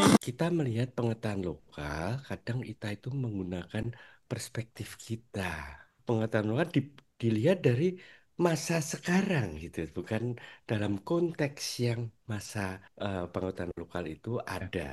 Kita melihat pengetahuan lokal, kadang kita itu menggunakan perspektif kita. Pengetahuan lokal dilihat dari masa sekarang gitu, bukan dalam konteks yang masa pengetahuan lokal itu ada.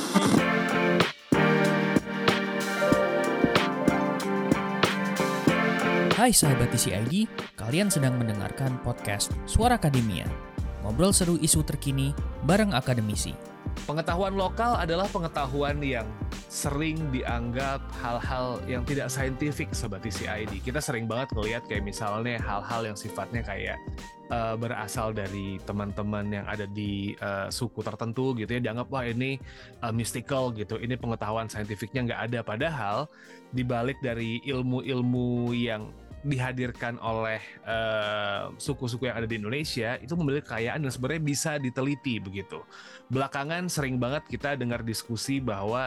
Hai sahabat TCID, kalian sedang mendengarkan podcast Suara Akademia. Ngobrol seru isu terkini bareng akademisi. Pengetahuan lokal adalah pengetahuan yang sering dianggap hal-hal yang tidak saintifik Sobat TCID. Kita sering banget ngelihat kayak misalnya hal-hal yang sifatnya kayak berasal dari teman-teman yang ada di suku tertentu gitu ya, dianggap wah ini mystical gitu, ini pengetahuan saintifiknya nggak ada. Padahal dibalik dari ilmu-ilmu yang dihadirkan oleh suku-suku yang ada di Indonesia itu memiliki kekayaan dan sebenarnya bisa diteliti begitu. Belakangan sering banget kita dengar diskusi bahwa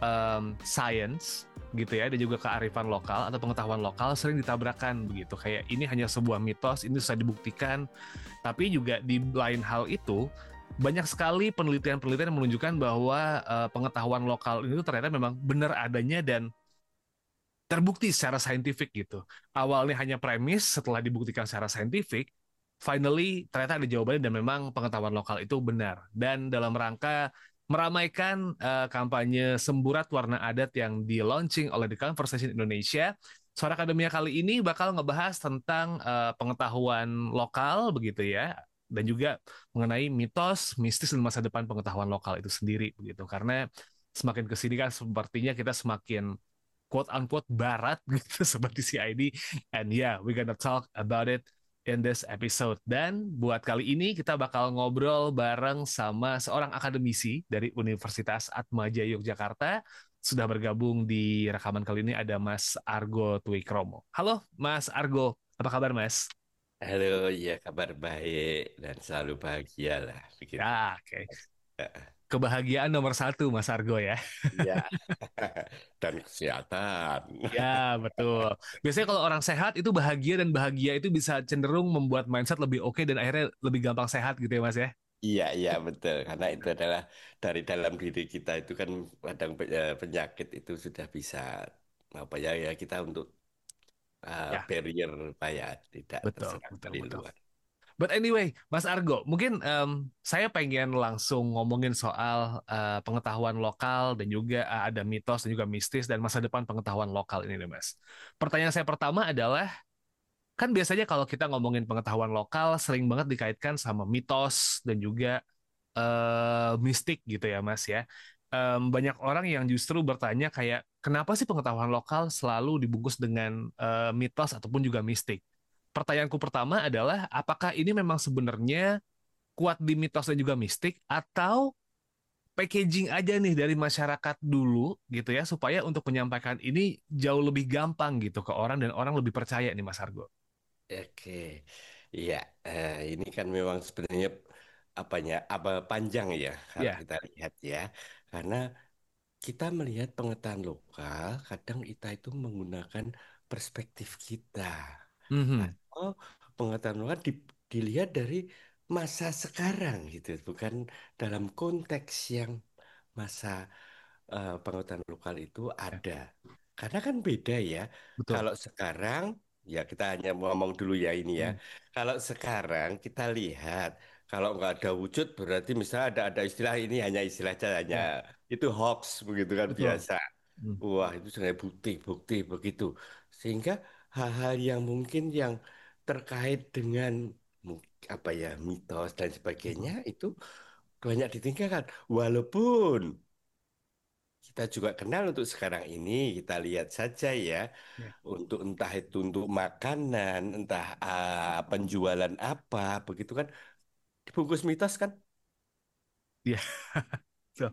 science gitu ya dan juga kearifan lokal atau pengetahuan lokal sering ditabrakkan begitu, kayak ini hanya sebuah mitos, ini susah dibuktikan. Tapi juga di lain hal itu banyak sekali penelitian-penelitian yang menunjukkan bahwa pengetahuan lokal itu ternyata memang benar adanya dan terbukti secara saintifik gitu. Awalnya hanya premis, setelah dibuktikan secara saintifik, finally ternyata ada jawabannya dan memang pengetahuan lokal itu benar. Dan dalam rangka meramaikan kampanye Semburat Warna Adat yang di-launching oleh The Conversation Indonesia, Suara Akademia kali ini bakal ngebahas tentang pengetahuan lokal begitu ya, dan juga mengenai mitos, mistis dan masa depan pengetahuan lokal itu sendiri begitu. Karena semakin kesini kan sepertinya kita semakin quote unquote barat gitu seperti CID, and yeah, we're gonna talk about it in this episode. Dan buat kali ini kita bakal ngobrol bareng sama seorang akademisi dari Universitas Atmaja Yogyakarta. Sudah bergabung di rekaman kali ini ada Mas Argo Twikromo. Halo Mas Argo, apa kabar Mas? Halo, ya kabar baik dan selalu bahagia lah begitu. Ya, oke. Kebahagiaan nomor satu Mas Argo ya. Ya, dan kesehatan. Ya, betul. Biasanya kalau orang sehat itu bahagia, dan bahagia itu bisa cenderung membuat mindset lebih oke dan akhirnya lebih gampang sehat gitu ya, Mas ya. Iya, iya betul. Karena itu adalah dari dalam diri kita itu kan kadang penyakit itu sudah bisa apa ya ya kita untuk Ya, barrier supaya tidak betul, terserang betul, dari betul. luar. But anyway, Mas Argo, mungkin saya pengen langsung ngomongin soal pengetahuan lokal dan juga ada mitos dan juga mistis dan masa depan pengetahuan lokal ini nih, Mas. Pertanyaan saya pertama adalah, kan biasanya kalau kita ngomongin pengetahuan lokal sering banget dikaitkan sama mitos dan juga mistik gitu ya Mas ya. Banyak orang yang justru bertanya kayak kenapa sih pengetahuan lokal selalu dibungkus dengan mitos ataupun juga mistik. Pertanyaanku pertama adalah apakah ini memang sebenarnya kuat di mitos dan juga mistik, atau packaging aja nih dari masyarakat dulu gitu ya supaya untuk menyampaikan ini jauh lebih gampang gitu ke orang dan orang lebih percaya nih Mas Argo. Oke, iya. Ini kan memang sebenarnya apanya apa panjang ya kalau Ya, kita lihat ya. Karena kita melihat pengetahuan lokal, kadang kita itu menggunakan perspektif kita. mhm, Atau pengetahuan lokal dilihat dari masa sekarang gitu, bukan dalam konteks yang masa pengetahuan lokal itu ya, ada. Karena kan beda ya. betul. Kalau sekarang, ya kita hanya ngomong dulu ya ini ya. Hmm, Kalau sekarang kita lihat, kalau nggak ada wujud berarti misalnya ada istilah ini hanya istilah saja, hanya ya, itu hoax begitu kan betul. biasa. Hmm, Wah itu sebenarnya bukti begitu. Sehingga hal-hal yang mungkin yang terkait dengan apa ya mitos dan sebagainya mhm, itu banyak ditinggalkan. Walaupun kita juga kenal untuk sekarang ini, kita lihat saja ya, ya, untuk entah itu untuk makanan, entah penjualan apa, begitu kan, dibungkus mitos kan, ya, betul.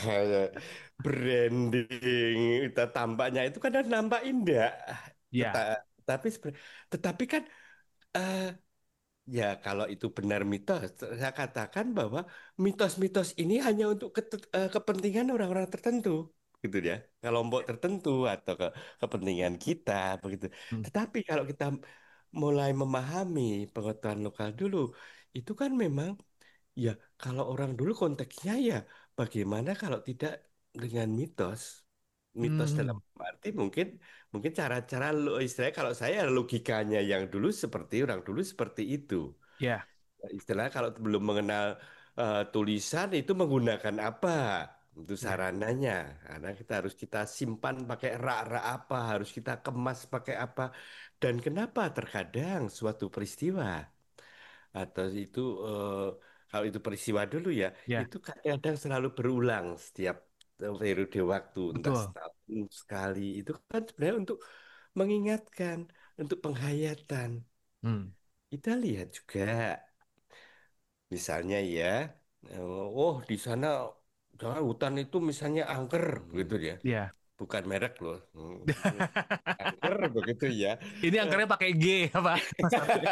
branding, kita tampaknya itu kan nampak indah, Ya, tetapi tetapi kan eh, ya kalau itu benar mitos, saya katakan bahwa mitos-mitos ini hanya untuk kepentingan orang-orang tertentu, gitu ya, kelompok tertentu atau kepentingan kita, begitu. hmm, Tetapi kalau kita mulai memahami pengetahuan lokal dulu, itu kan memang ya kalau orang dulu konteksnya ya bagaimana kalau tidak dengan mitos? Mitos dalam Hmm, arti mungkin mungkin cara-cara istilahnya kalau saya logikanya yang dulu seperti orang dulu seperti itu. ya, Istilah kalau belum mengenal tulisan itu menggunakan apa? Itu ya, sarananya. Karena kita simpan pakai rak-rak apa, harus kita kemas pakai apa. Dan kenapa terkadang suatu peristiwa atau itu kalau itu peristiwa dulu ya, ya, itu kadang selalu berulang setiap periode waktu, entah betul. setahun sekali. Itu kan sebenarnya untuk mengingatkan, untuk penghayatan. Hmm, Kita lihat juga, misalnya ya, oh di sana jangan hutan itu misalnya angker gitu ya, ya. bukan merek loh. Angker begitu ya. Ini Eh, angkernya pakai G apa, Mas Afri?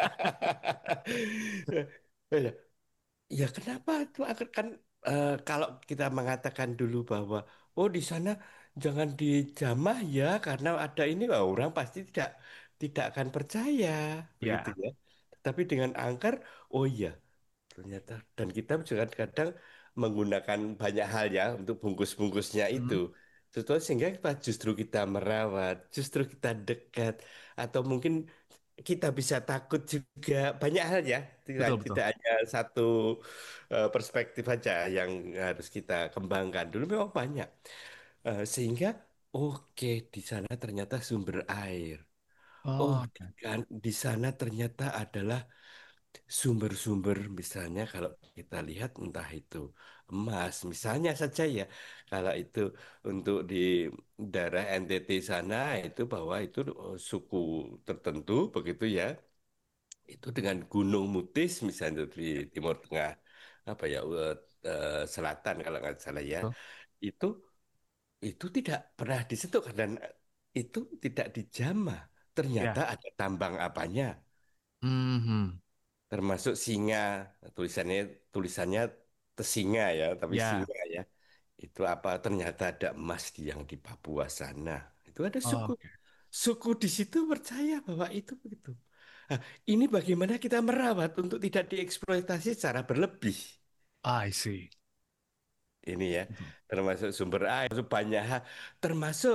Ya, ya kenapa itu angker kan kalau kita mengatakan dulu bahwa oh di sana jangan dijamah ya karena ada ini, wah, orang pasti tidak tidak akan percaya begitu Ya, ya. Tapi dengan angker, oh iya ternyata. Dan kita juga kadang menggunakan banyak hal ya untuk bungkus-bungkusnya itu. hmm, Sehingga justru kita merawat, justru kita dekat, atau mungkin kita bisa takut juga banyak hal ya. Tidak betul betul. tidak hanya satu perspektif aja yang harus kita kembangkan. Dulu memang banyak. Sehingga oke di sana ternyata sumber air. Oh, Oh, di sana ternyata adalah sumber-sumber misalnya kalau kita lihat entah itu emas misalnya saja ya kalau itu untuk di daerah NTT sana itu bahwa itu suku tertentu begitu ya itu dengan Gunung Mutis misalnya di Timur Tengah apa ya selatan kalau nggak salah ya betul. itu itu tidak pernah disentuh dan itu tidak dijamah ternyata Ya. ada tambang apanya Mhm. termasuk singa tulisannya tulisannya Tesinga ya tapi Ya. singa ya itu apa ternyata ada emas yang di Papua sana itu ada suku Oke. suku di situ percaya bahwa itu begitu. Nah, ini bagaimana kita merawat untuk tidak dieksploitasi secara berlebih I see. ini ya Betul. termasuk sumber air termasuk banyak hal termasuk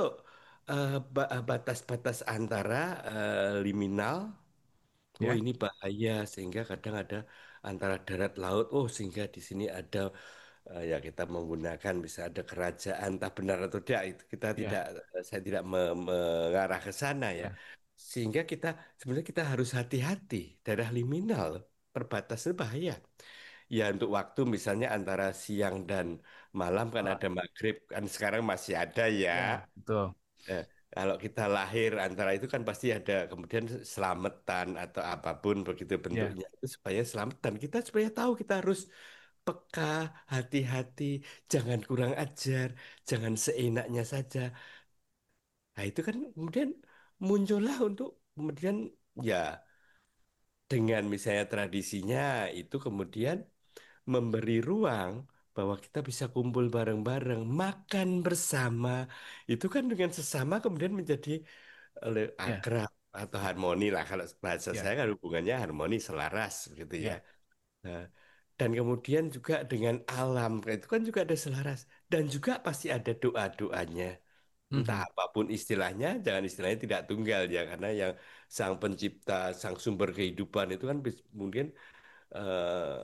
batas-batas antara liminal. Oh Ya. ini bahaya sehingga kadang ada antara darat laut. Oh sehingga di sini ada ya kita menggunakan bisa ada kerajaan entah benar atau tidak itu kita Ya. tidak saya tidak mengarah ke sana ya. Ya. Sehingga kita sebenarnya kita harus hati-hati daerah liminal perbatasan bahaya. Ya untuk waktu misalnya antara siang dan malam kan Ah, ada maghrib kan sekarang masih ada ya. ya. Betul. Eh, kalau kita lahir antara itu kan pasti ada kemudian selamatan atau apapun begitu Ya. bentuknya itu supaya selamatan kita supaya tahu kita harus peka, hati-hati, jangan kurang ajar, jangan seenaknya saja. Nah itu kan kemudian muncullah untuk kemudian ya dengan misalnya tradisinya itu kemudian memberi ruang bahwa kita bisa kumpul bareng-bareng, makan bersama. Itu kan dengan sesama kemudian menjadi Ya. akrab atau harmoni lah kalau bahasa Ya. saya kan hubungannya harmoni selaras gitu ya. Ya. Nah, dan kemudian juga dengan alam itu kan juga ada selaras dan juga pasti ada doa-doanya. Entah Mhm. apapun istilahnya, jangan istilahnya tidak tunggal ya karena yang sang pencipta, sang sumber kehidupan itu kan mungkin eh,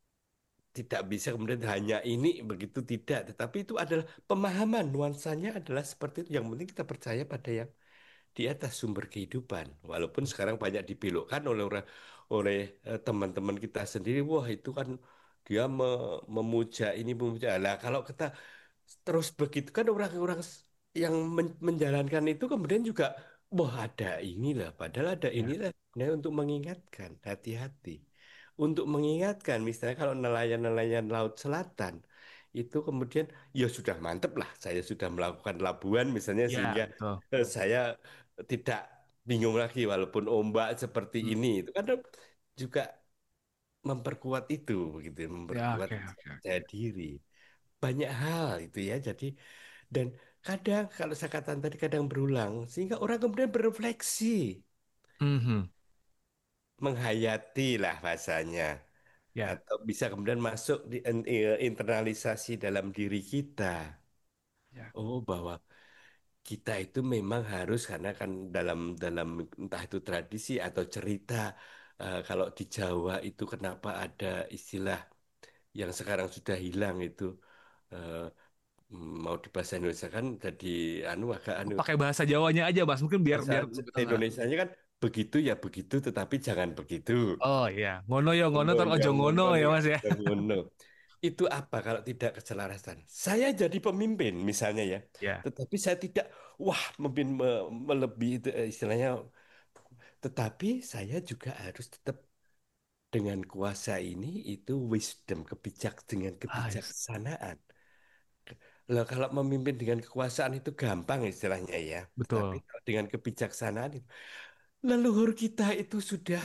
tidak bisa kemudian hanya ini begitu tidak, tetapi itu adalah pemahaman nuansanya adalah seperti itu. Yang penting kita percaya pada yang di atas sumber kehidupan. Walaupun sekarang banyak dibelokkan oleh oleh teman-teman kita sendiri, wah itu kan dia memuja ini memuja. Lah kalau kita terus begitu kan orang-orang yang menjalankan itu kemudian juga, wah ada inilah, padahal ada Ya. inilah. Nah, untuk mengingatkan, hati-hati. Untuk mengingatkan, misalnya kalau nelayan-nelayan Laut Selatan, itu kemudian, ya sudah mantep lah, saya sudah melakukan labuan misalnya, Ya. sehingga Betul. saya tidak bingung lagi, walaupun ombak seperti Hmm. ini. Itu kan juga memperkuat itu, begitu, Ya. memperkuat Oke. Oke. percaya Oke. diri. Banyak hal itu ya, jadi dan kadang kalau saya katakan tadi kadang berulang sehingga orang kemudian berefleksi, Mhm. menghayati lah bahasanya. Ya, atau bisa kemudian masuk di internalisasi dalam diri kita. ya. Oh, bahwa kita itu memang harus karena kan dalam dalam entah itu tradisi atau cerita, kalau di Jawa itu kenapa ada istilah yang sekarang sudah hilang itu, eh, mau di bahasa Indonesia kan jadi anu agak anu, Pakai bahasa Jawanya aja, Mas. Mungkin biar bahasa biar lebih tenang. Indonesianya kan begitu ya begitu tetapi jangan begitu. Oh iya, ngono yo ngono tar Ngono ojo ngono ngono ya ya Mas ya. ngono. Itu apa kalau tidak keselarasan? Saya jadi pemimpin misalnya ya, Ya. tetapi saya tidak wah memimpin melebihi itu, istilahnya, tetapi saya juga harus tetap dengan kuasa ini itu wisdom dengan Ah, yes. kebijaksanaan. Lah kalau memimpin dengan kekuasaan itu gampang istilahnya ya, tetapi Betul. kalau dengan kebijaksanaan itu leluhur kita itu sudah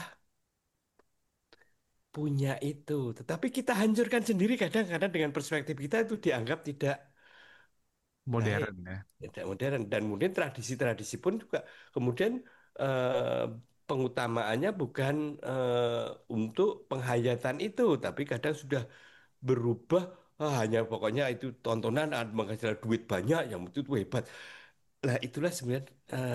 punya itu, tetapi kita hancurkan sendiri kadang-kadang dengan perspektif kita itu dianggap tidak baik, Modern ya. tidak modern, dan kemudian tradisi-tradisi pun juga kemudian pengutamaannya bukan untuk penghayatan itu, tapi kadang sudah berubah, hanya pokoknya itu tontonan menghasilkan duit banyak yang itu hebat. Lah itulah sebenarnya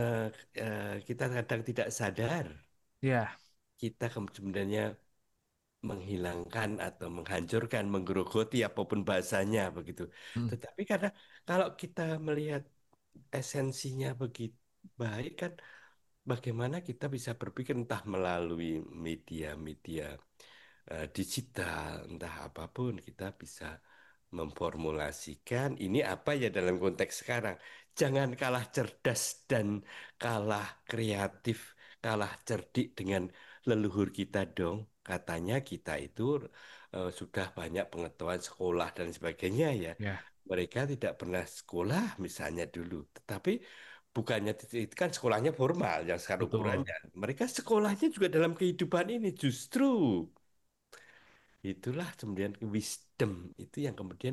kita kadang tidak sadar Ya. kita sebenarnya menghilangkan atau menghancurkan, menggerogoti apapun bahasanya begitu. Hmm. Tetapi karena kalau kita melihat esensinya begitu baik kan, bagaimana kita bisa berpikir entah melalui media-media digital, entah apapun kita bisa memformulasikan ini apa ya dalam konteks sekarang. Jangan kalah cerdas dan kalah kreatif, kalah cerdik dengan leluhur kita dong. Katanya kita itu sudah banyak pengetahuan sekolah dan sebagainya ya. Ya, Mereka tidak pernah sekolah misalnya dulu, tetapi bukannya itu kan sekolahnya formal yang sekarang betul. ukurannya. Mereka sekolahnya juga dalam kehidupan ini justru. Itulah kemudian wisdom itu yang kemudian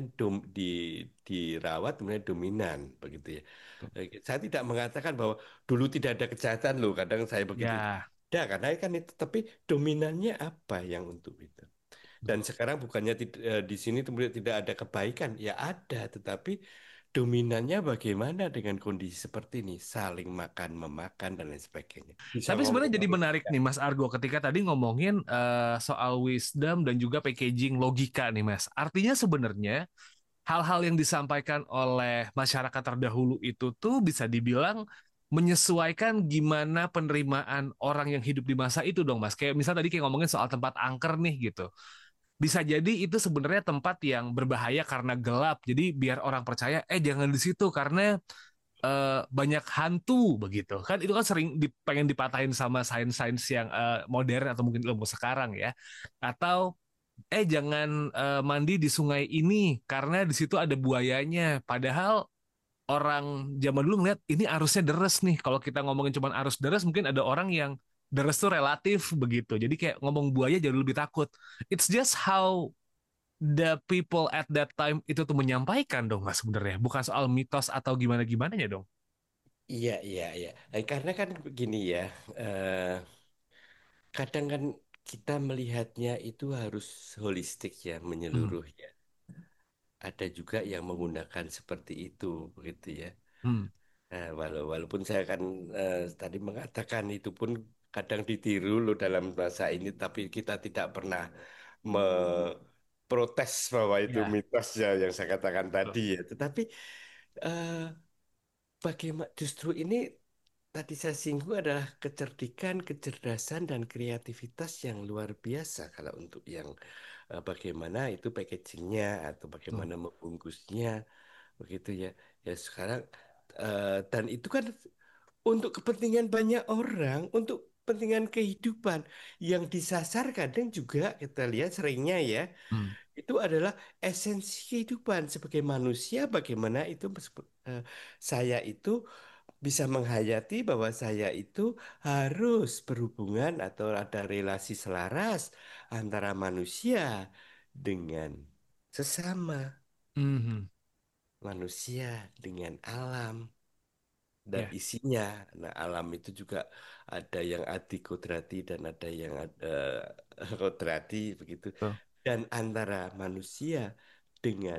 dirawat kemudian dominan begitu ya. Betul. Saya tidak mengatakan bahwa dulu tidak ada kejahatan loh, kadang saya begitu. Ya, Ada karena kan itu, tapi dominannya apa yang untuk itu? Dan betul. sekarang bukannya di sini kemudian tidak ada kebaikan, ya ada, tetapi dominannya bagaimana dengan kondisi seperti ini, saling makan memakan dan lain sebagainya. Bisa Tapi ngomong sebenarnya jadi apa menarik tidak? nih Mas Argo ketika tadi ngomongin soal wisdom dan juga packaging logika nih Mas. Artinya sebenarnya hal-hal yang disampaikan oleh masyarakat terdahulu itu tuh bisa dibilang menyesuaikan gimana penerimaan orang yang hidup di masa itu dong Mas. Kayak misal tadi kayak ngomongin soal tempat angker nih gitu. Bisa jadi itu sebenarnya tempat yang berbahaya karena gelap. Jadi biar orang percaya, jangan di situ karena banyak hantu begitu kan, itu kan sering pengen dipatahin sama sains-sains yang modern atau mungkin ilmu sekarang ya, atau jangan mandi di sungai ini karena di situ ada buayanya, padahal orang zaman dulu ngeliat ini arusnya deres nih. Kalau kita ngomongin cuma arus deres mungkin ada orang yang deres tuh relatif begitu, jadi kayak ngomong buaya jauh lebih takut. It's just how the people at that time itu tuh menyampaikan dong mas, sebenarnya bukan soal mitos atau gimana gimananya dong. Iya, iya, iya. Karena kan begini ya, eh, kadang kan kita melihatnya itu harus holistik ya, Hmm. menyeluruh ya. Ada juga yang menggunakan seperti itu, begitu ya. Hmm. Walaupun saya kan tadi mengatakan itu pun kadang ditiru loh dalam bahasa ini, tapi kita tidak pernah memprotes bahwa itu Ya, mitos ya yang saya katakan betul. tadi ya. Tetapi eh, bagaimana justru ini tadi saya singgung adalah kecerdikan, kecerdasan, dan kreativitas yang luar biasa kalau untuk yang bagaimana itu packagingnya atau Betul. bagaimana membungkusnya begitu ya. Ya sekarang dan itu kan untuk kepentingan banyak orang, untuk kepentingan kehidupan yang disasar kadang juga kita lihat seringnya ya, Hmm. itu adalah esensi kehidupan sebagai manusia bagaimana itu eh, saya itu bisa menghayati bahwa saya itu harus berhubungan atau ada relasi selaras antara manusia dengan sesama, Mhm. manusia dengan alam dan Ya, isinya. Nah, alam itu juga ada yang adi kodrati dan ada yang kodrati begitu. betul. dan antara manusia dengan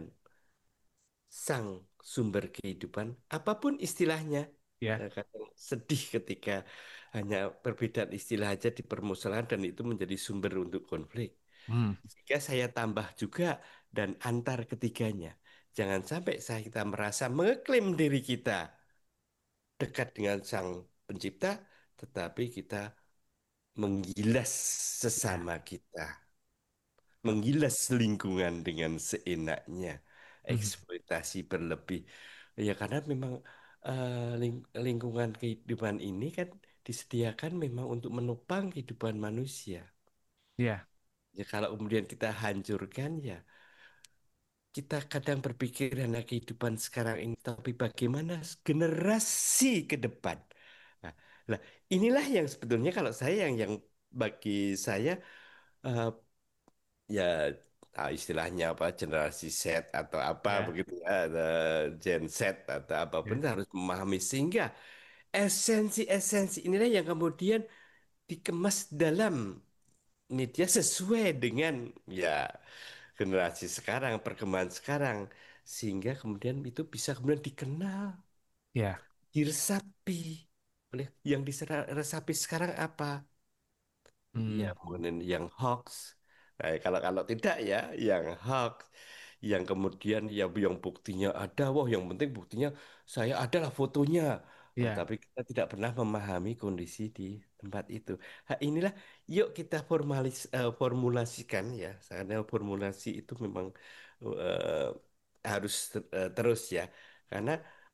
sang sumber kehidupan, apapun istilahnya. Ya. Kadang sedih ketika hanya perbedaan istilah aja dipermusuhkan dan itu menjadi sumber untuk konflik. Hmm. Jika saya tambah juga dan antar ketiganya, jangan sampai kita merasa mengklaim diri kita dekat dengan sang pencipta, tetapi kita menggilas Ya. sesama kita, menggilas lingkungan dengan seenaknya, Mhm. eksploitasi berlebih. Ya karena memang lingkungan kehidupan ini kan disediakan memang untuk menopang kehidupan manusia. Ya. Ya kalau kemudian kita hancurkan ya kita kadang berpikir hanya kehidupan sekarang ini, tapi bagaimana generasi ke depan. Nah, lah, inilah yang sebetulnya kalau saya yang bagi saya eh, ya istilahnya apa generasi Z atau apa Ya. begitu ya, Gen Z atau apapun Ya. harus memahami sehingga esensi-esensi inilah yang kemudian dikemas dalam media sesuai dengan ya generasi sekarang, perkembangan sekarang, sehingga kemudian itu bisa kemudian dikenal, Ya. diresapi oleh yang diresapi sekarang apa? Ya, Hmm. mungkin yang hoax. Kalau kalau tidak ya, yang hoax, yang kemudian ya yang buktinya ada, wah yang penting buktinya saya adalah fotonya. Ya. Tapi kita tidak pernah memahami kondisi di tempat itu. Inilah, yuk kita formulasikan ya. Karena formulasi itu memang harus terus ya. Karena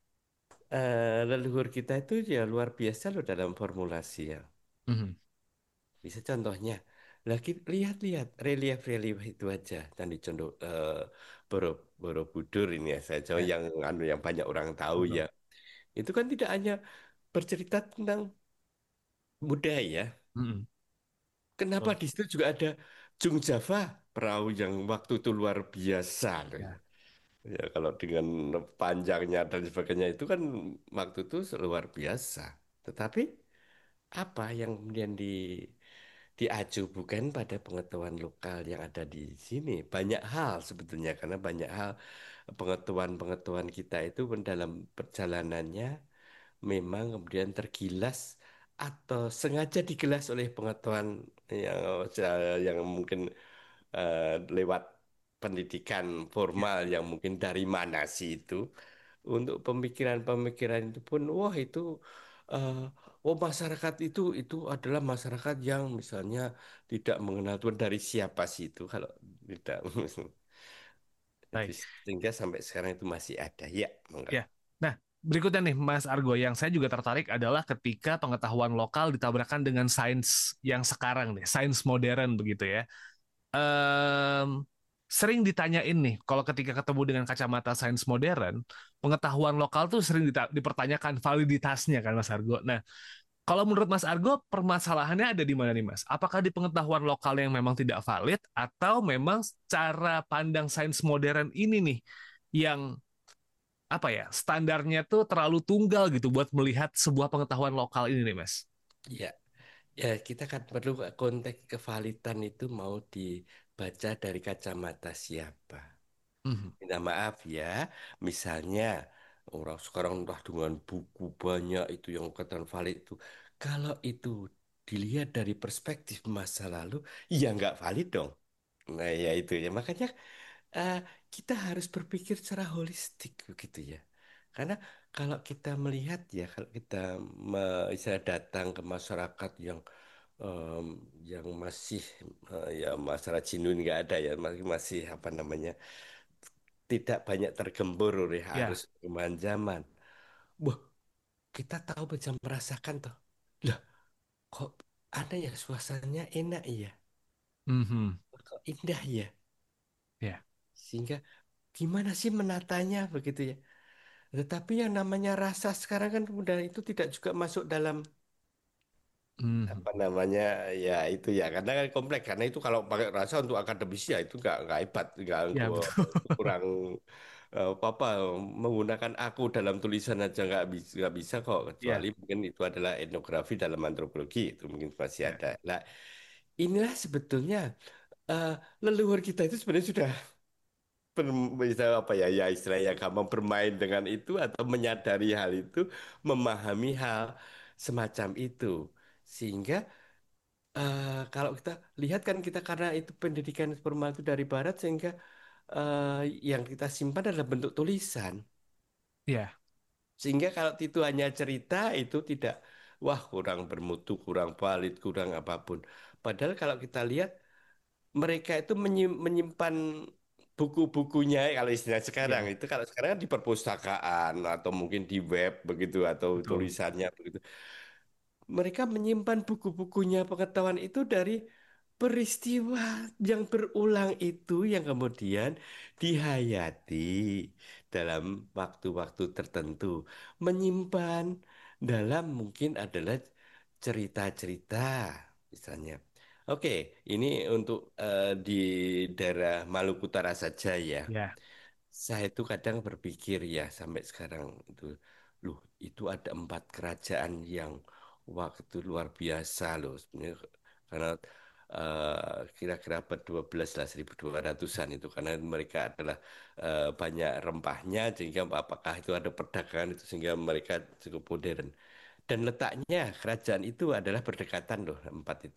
leluhur kita itu ya luar biasa loh dalam formulasi ya. Mhm. Bisa contohnya, lagi lihat-lihat relief-relief itu aja dan dicontoh Borobudur ini ya saya jauh Ya. yang banyak orang tahu Betul. ya. Itu kan tidak hanya bercerita tentang budaya. Mhm. Kenapa Betul. di situ juga ada Jung Java, perahu yang waktu itu luar biasa loh ya. Ya. Ya, kalau dengan panjangnya dan sebagainya itu kan waktu itu luar biasa. Tetapi apa yang kemudian diacu bukan pada pengetahuan lokal yang ada di sini. Banyak hal sebetulnya karena banyak hal pengetahuan-pengetahuan kita itu dalam perjalanannya memang kemudian tergilas atau sengaja digilas oleh pengetahuan yang yang mungkin lewat pendidikan Ya. formal yang mungkin dari mana sih itu untuk pemikiran-pemikiran itu pun wah itu eh, oh masyarakat itu adalah masyarakat yang misalnya tidak mengenal Tuhan dari siapa sih itu kalau tidak itu Baik. sehingga sampai sekarang itu masih ada ya enggak. Ya. Nah, berikutnya nih Mas Argo yang saya juga tertarik adalah ketika pengetahuan lokal ditabrakkan dengan sains yang sekarang nih, sains modern begitu ya. Em, Sering ditanyain nih, kalau ketika ketemu dengan kacamata sains modern, pengetahuan lokal tuh sering dipertanyakan validitasnya kan Mas Argo. Nah, kalau menurut Mas Argo, permasalahannya ada di mana nih Mas? Apakah di pengetahuan lokal yang memang tidak valid, atau memang cara pandang sains modern ini nih yang apa ya standarnya tuh terlalu tunggal gitu buat melihat sebuah pengetahuan lokal ini nih Mas? Ya, ya kita kan perlu konteks kevalitan itu mau dibaca dari kacamata siapa. Mhm. Minta maaf ya, misalnya orang sekarang udah dengan buku banyak itu yang katakan valid itu. Kalau itu dilihat dari perspektif masa lalu, ya nggak valid dong. Nah ya itu ya, makanya eh, kita harus berpikir secara holistik begitu ya. Karena kalau kita melihat ya, kalau kita misalnya datang ke masyarakat em, yang masih ya masalah Jinun nggak ada ya, masih masih apa namanya tidak banyak tergembur oleh Ya. arus perkembangan zaman. Wah, kita tahu bisa merasakan toh. Lah, kok ada ya suasananya enak ya, Mhm. kok indah ya. Ya. Sehingga gimana sih menatanya begitu ya. Tetapi yang namanya rasa sekarang kan udah itu tidak juga masuk dalam Mhm. apa namanya ya itu ya karena kan kompleks karena itu kalau pakai rasa untuk akademisi ya itu nggak hebat nggak Ya, untuk betul. kurang apa menggunakan aku dalam tulisan aja nggak bisa kok kecuali Ya. mungkin itu adalah etnografi dalam antropologi itu mungkin masih Ya. ada lah inilah sebetulnya eh, leluhur kita itu sebenarnya sudah bisa apa ya, ya istilahnya gampang bermain dengan itu atau menyadari hal itu, memahami hal semacam itu. Sehingga kalau kita lihat kan kita karena itu pendidikan formal itu dari barat sehingga eh, yang kita simpan adalah bentuk tulisan. Ya, Sehingga kalau itu hanya cerita itu tidak, wah kurang bermutu, kurang valid, kurang apapun. Padahal kalau kita lihat mereka itu menyimpan buku-bukunya kalau istilah sekarang ya, itu, kalau sekarang kan di perpustakaan atau mungkin di web begitu atau betul. tulisannya begitu. Mereka menyimpan buku-bukunya pengetahuan itu dari peristiwa yang berulang itu yang kemudian dihayati dalam waktu-waktu tertentu, menyimpan dalam mungkin adalah cerita-cerita misalnya. Oke, ini untuk di daerah Maluku Utara saja ya. Ya, Saya itu kadang berpikir ya sampai sekarang itu, loh itu ada 4 kerajaan yang waktu luar biasa loh sebenarnya, karena kira-kira ber 12 lah 1200-an itu, karena mereka adalah banyak rempahnya sehingga apakah itu ada perdagangan itu sehingga mereka cukup modern, dan letaknya kerajaan itu adalah berdekatan loh 4 itu.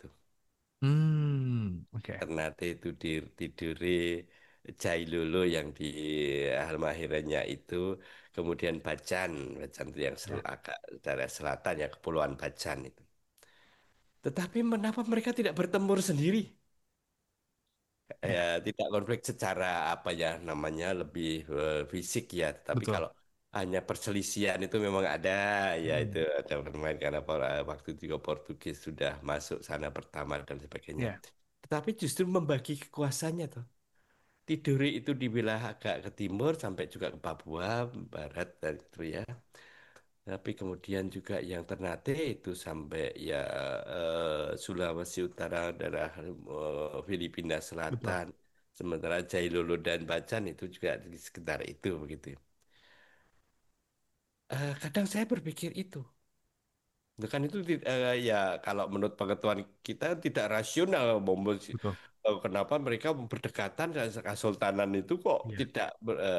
oke, Ternate itu di Tidore, Jailolo yang di Halmaheranya itu, kemudian Bacan, Bacan itu yang ya, agak daerah selatan ya, Kepulauan Bacan itu. Tetapi mengapa mereka tidak bertempur sendiri? ya, Tidak konflik secara apa ya namanya lebih fisik ya, tapi betul. kalau hanya perselisihan itu memang ada, ya itu Hmm, ada bermain karena waktu juga Portugis sudah masuk sana pertama dan sebagainya. ya, Tetapi justru membagi kekuasaannya tuh. Tidore itu di wilayah agak ke timur sampai juga ke Papua Barat dan itu ya. Tapi kemudian juga yang Ternate itu sampai ya Sulawesi Utara, daerah Filipina betul. Selatan. Sementara Jailolo dan Bacan itu juga di sekitar itu begitu. Kadang saya berpikir itu. Itu kan itu ya kalau menurut pengetahuan kita tidak rasional, Betul. kenapa mereka berdekatan dan kesultanan itu kok Ya, tidak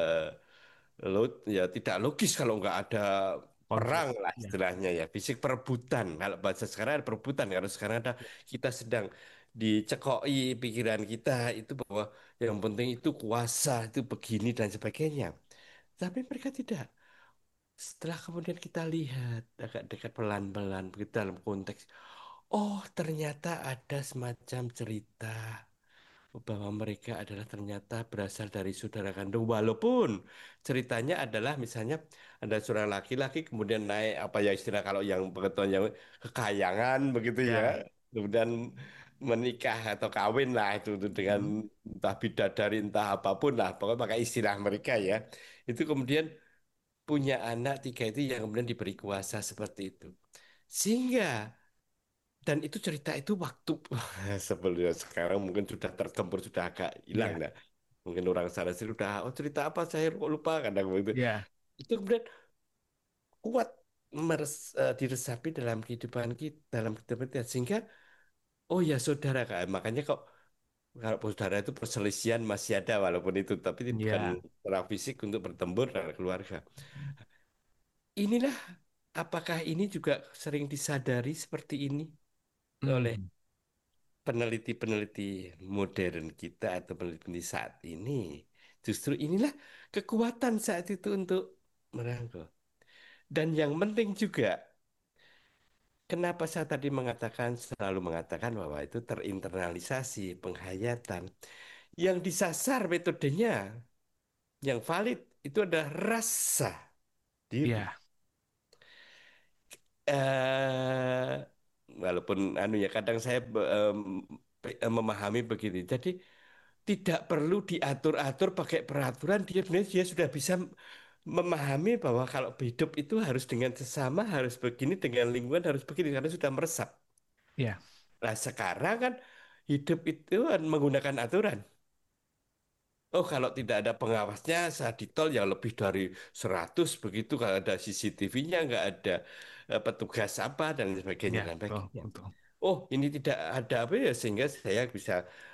ya tidak logis kalau nggak ada konflik. perang lah Ya, istilahnya ya, fisik perebutan, kalau bahasa sekarang ada perebutan, kalau sekarang ada ya, kita sedang dicekoi pikiran kita itu bahwa yang penting itu kuasa itu begini dan sebagainya, tapi mereka tidak. Setelah kemudian kita lihat agak dekat pelan-pelan begitu dalam konteks, oh ternyata ada semacam cerita bahwa mereka adalah ternyata berasal dari saudara kandung, walaupun ceritanya adalah misalnya ada seorang laki-laki kemudian naik apa ya istilah kalau yang pengetahuan yang kekayangan begitu ya, ya. kemudian menikah atau kawin lah itu dengan Hmm, entah bidadari entah apapun lah pokoknya pakai istilah mereka ya, itu kemudian punya anak 3 itu yang kemudian diberi kuasa seperti itu. Sehingga, dan itu cerita itu waktu sebelumnya, sekarang mungkin sudah tergempur, sudah agak hilang ya, dah. Mungkin orang sana sih sudah, oh cerita apa saya kok lupa kadang begitu. ya, Itu kemudian kuat diresapi dalam kehidupan kita, dalam kehidupan kita. Sehingga, oh ya saudara kan, makanya kok kalau saudara itu perselisihan masih ada walaupun itu, tapi bukan ya. secara fisik untuk bertempur dengan keluarga. Inilah, apakah ini juga sering disadari seperti ini oleh Hmm, peneliti-peneliti modern kita atau peneliti saat ini? Justru inilah kekuatan saat itu untuk merangkul. Dan yang penting juga, kenapa saya tadi mengatakan, selalu mengatakan bahwa itu terinternalisasi, penghayatan. Yang disasar metodenya, yang valid, itu adalah rasa diri. ya, eh Walaupun anu ya kadang saya memahami begini. Jadi tidak perlu diatur-atur pakai peraturan. Dia sebenarnya dia sudah bisa memahami bahwa kalau hidup itu harus dengan sesama, harus begini dengan lingkungan, harus begini karena sudah meresap. ya, Nah sekarang kan hidup itu kan menggunakan aturan. Oh, kalau tidak ada pengawasnya, saat di tol yang lebih dari 100 begitu, kalau ada CCTV-nya, nggak ada petugas apa, dan sebagainya, ya, dan betul, sebagainya. betul. Oh, ini tidak ada apa ya, sehingga saya bisa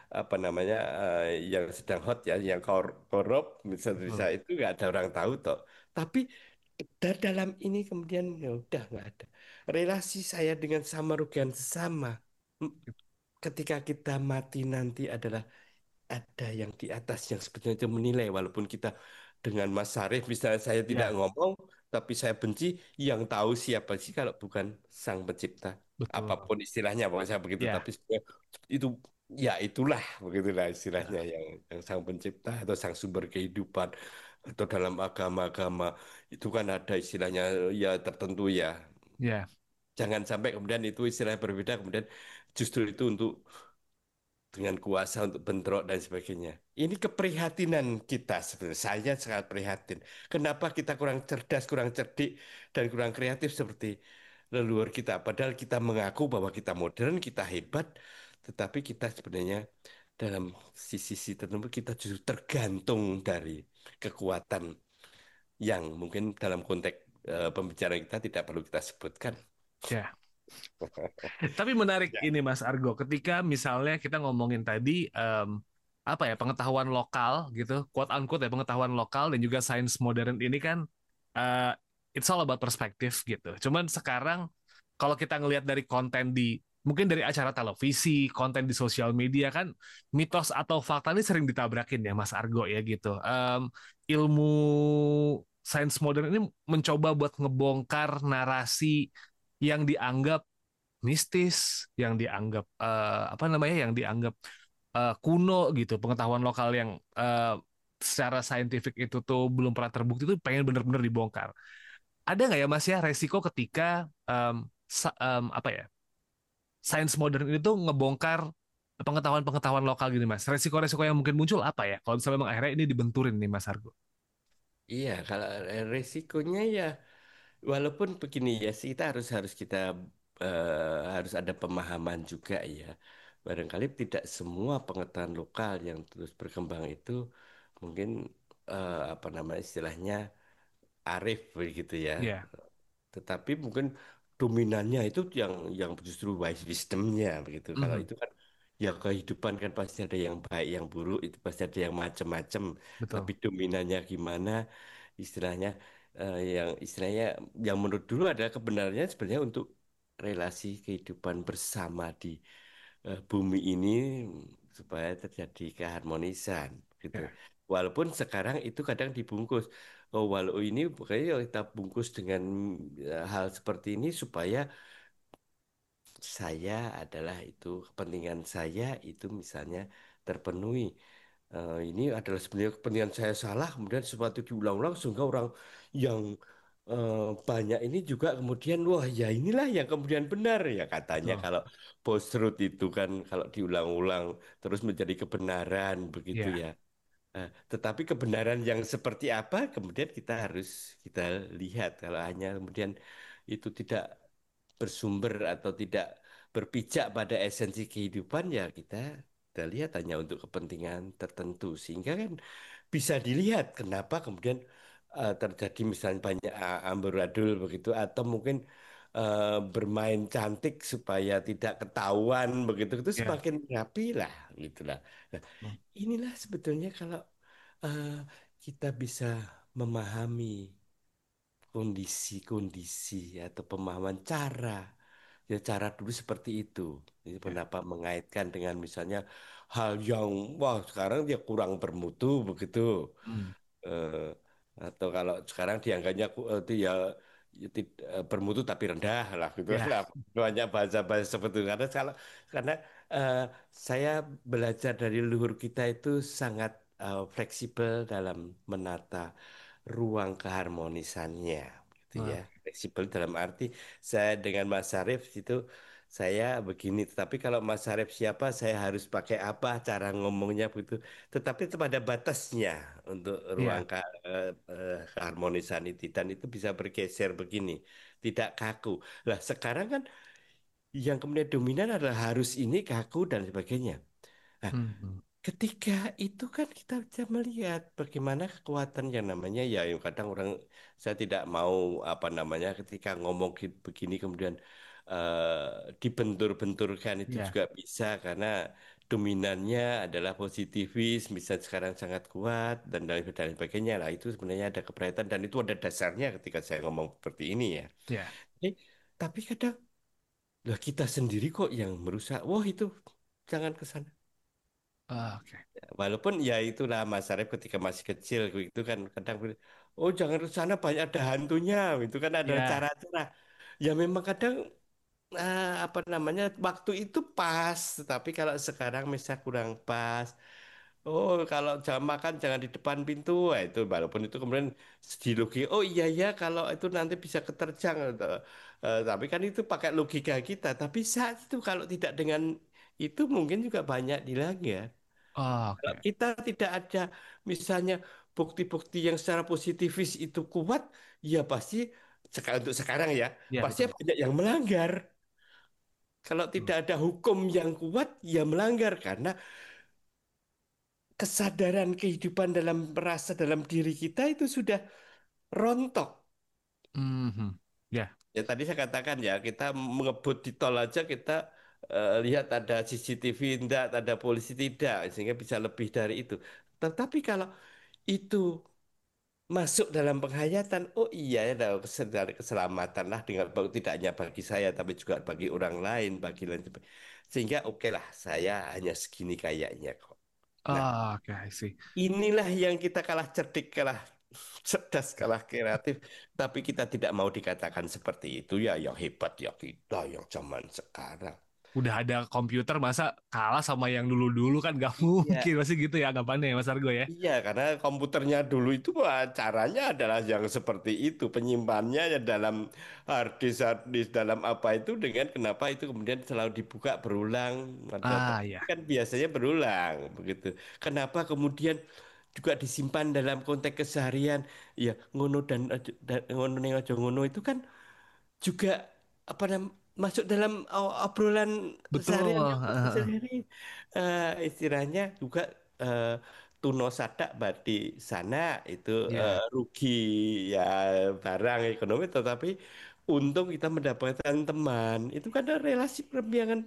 apa namanya yang sedang hot ya, yang korup bisa Betul. itu nggak ada orang tahu toh. Tapi dalam ini kemudian ya udah nggak ada relasi saya dengan sama rugian sesama. M- Ketika kita mati nanti adalah ada yang di atas yang sebetulnya itu menilai walaupun kita dengan Mas Sarif misalnya saya tidak Ya, ngomong tapi saya benci yang tahu siapa sih kalau bukan sang pencipta betul. apapun istilahnya pokoknya saya begitu Ya, tapi sebenarnya itu ya itulah begitulah istilahnya yang sang pencipta atau sang sumber kehidupan atau dalam agama-agama itu kan ada istilahnya ya tertentu ya ya, jangan sampai kemudian itu istilah berbeda kemudian justru itu untuk dengan kuasa untuk bentrok dan sebagainya. Ini keprihatinan kita sebenarnya. Saya sangat prihatin. Kenapa kita kurang cerdas, kurang cerdik, dan kurang kreatif seperti leluhur kita. Padahal kita mengaku bahwa kita modern, kita hebat, tetapi kita sebenarnya dalam sisi tertentu kita justru tergantung dari kekuatan yang mungkin dalam konteks pembicaraan kita tidak perlu kita sebutkan. ya. Tapi menarik Ya. ini Mas Argo, ketika misalnya kita ngomongin tadi apa ya pengetahuan lokal gitu, quote unquote ya pengetahuan lokal dan juga sains modern ini kan eh, it's all about perspektif gitu. Cuman sekarang kalau kita ngelihat dari konten di mungkin dari acara televisi, konten di sosial media kan mitos atau fakta ini sering ditabrakin ya Mas Argo ya gitu. Ilmu sains modern ini mencoba buat ngebongkar narasi yang dianggap mistis, yang dianggap apa namanya, yang dianggap kuno gitu, pengetahuan lokal yang secara saintifik itu tuh belum pernah terbukti itu pengen bener-bener dibongkar. Ada nggak ya Mas ya resiko ketika apa ya sains modern ini tuh ngebongkar pengetahuan-pengetahuan lokal gini Mas? Resiko-resiko yang mungkin muncul apa ya? Kalau misalnya memang akhirnya ini dibenturin nih Mas Argo. Iya, kalau resikonya ya walaupun begini ya, sih kita harus harus kita harus ada pemahaman juga ya. Barangkali tidak semua pengetahuan lokal yang terus berkembang itu mungkin apa nama istilahnya arif begitu ya. Ya, Tetapi mungkin dominannya itu yang justru wise wisdomnya begitu. Kalau mhm, itu kan ya kehidupan kan pasti ada yang baik, yang buruk, itu pasti ada yang macam-macam. Tapi betul. dominannya gimana istilahnya yang istilahnya yang menurut dulu adalah kebenarannya sebenarnya untuk relasi kehidupan bersama di bumi ini supaya terjadi keharmonisan gitu. Ya, Walaupun sekarang itu kadang dibungkus. Oh, walau ini pokoknya kita bungkus dengan hal seperti ini supaya saya adalah itu kepentingan saya itu misalnya terpenuhi. Ini adalah sebenarnya kepentingan saya salah, kemudian sesuatu diulang-ulang sehingga orang yang banyak ini juga kemudian wah ya inilah yang kemudian benar ya katanya betul. kalau post-truth itu kan kalau diulang-ulang terus menjadi kebenaran begitu Ya, ya. Tetapi kebenaran yang seperti apa kemudian kita harus kita lihat kalau hanya kemudian itu tidak bersumber atau tidak berpijak pada esensi kehidupan ya kita lihat hanya untuk kepentingan tertentu sehingga kan bisa dilihat kenapa kemudian terjadi misalnya banyak amburadul begitu atau mungkin bermain cantik supaya tidak ketahuan begitu itu ya. semakin rapi lah gitulah. Nah, inilah sebetulnya kalau eh, kita bisa memahami kondisi-kondisi atau pemahaman ya cara dulu seperti itu. Ini Ya. kenapa mengaitkan dengan misalnya hal yang wah sekarang dia kurang bermutu begitu. Hmm. Eh, atau kalau sekarang dianggapnya itu ya, bermutu tapi rendah lah gitu Ya. lah. Banyak bahasa-bahasa seperti itu. Karena eh, saya belajar dari leluhur kita itu sangat fleksibel dalam menata ruang keharmonisannya gitu ya. Oke. Fleksibel dalam arti saya dengan Mas Sarif itu saya begini, tetapi kalau Mas Sarif siapa saya harus pakai apa cara ngomongnya begitu. Tetapi itu pada batasnya untuk ruang Ya. keharmonisan itu dan itu bisa bergeser begini, tidak kaku. Lah sekarang kan yang kemudian dominan adalah harus ini kaku dan sebagainya. Nah, Hmm. ketika itu kan kita bisa melihat bagaimana kekuatan yang namanya ya yang kadang orang saya tidak mau apa namanya ketika ngomong begini kemudian dibentur-benturkan itu Ya. juga bisa karena dominannya adalah positivis, misal sekarang sangat kuat dan lain sebagainya lah. Itu sebenarnya ada keberatan dan itu ada dasarnya ketika saya ngomong seperti ini ya. Ya. Eh, tapi kadang lah kita sendiri kok yang merusak. Wah itu jangan ke sana. Ah, oke. Walaupun ya itulah Mas Arif ketika masih kecil itu kan kadang oh jangan ke sana banyak ada hantunya. Itu kan ada Ya. cara-cara. Ya memang kadang apa namanya waktu itu pas, tapi kalau sekarang misal kurang pas. Oh, kalau jam makan jangan di depan pintu. Wah, itu walaupun itu kemudian di logika. Oh iya ya, kalau itu nanti bisa keterjang. Tapi kan itu pakai logika kita. Tapi saat itu kalau tidak dengan itu mungkin juga banyak dilanggar. Ah, Kalau oke. kita tidak ada misalnya bukti-bukti yang secara positifis itu kuat, ya pasti untuk sekarang ya, Ya, pasti betul. banyak yang melanggar. Kalau Betul. tidak ada hukum yang kuat, ya melanggar karena kesadaran kehidupan dalam merasa dalam diri kita itu sudah rontok. Mhm. Ya. Ya tadi saya katakan ya, kita mengebut di tol aja kita lihat ada CCTV tidak, ada polisi tidak, sehingga bisa lebih dari itu. Tetapi kalau itu masuk dalam penghayatan, oh iya ya, ada keselamatan lah dengan tidak hanya bagi saya, tapi juga bagi orang lain, bagi lain. Sehingga oke lah, saya hanya segini kayaknya kok. Nah, Ah, oke, I see. inilah yang kita kalah cerdik, kalah cerdas, kalah kreatif. Tapi kita tidak mau dikatakan seperti itu ya, yang hebat ya kita yang zaman sekarang. Udah ada komputer masa kalah sama yang dulu-dulu kan gak Ya, mungkin masih gitu ya anggapannya ya Mas Argo ya. iya, karena komputernya dulu itu wah, caranya adalah yang seperti itu, penyimpanannya ya dalam hard disk dalam apa itu dengan kenapa itu kemudian selalu dibuka berulang, Ah, ya. kan biasanya berulang begitu. Kenapa kemudian juga disimpan dalam konteks keseharian, ya ngono dan ngono ning aja ngono itu kan juga apa masuk dalam obrolan Betul. seharian yang sehari istilahnya juga eh, tuno sadak badi sana itu Ya. rugi ya barang ekonomi tetapi untung kita mendapatkan teman itu kan ada relasi perimbangan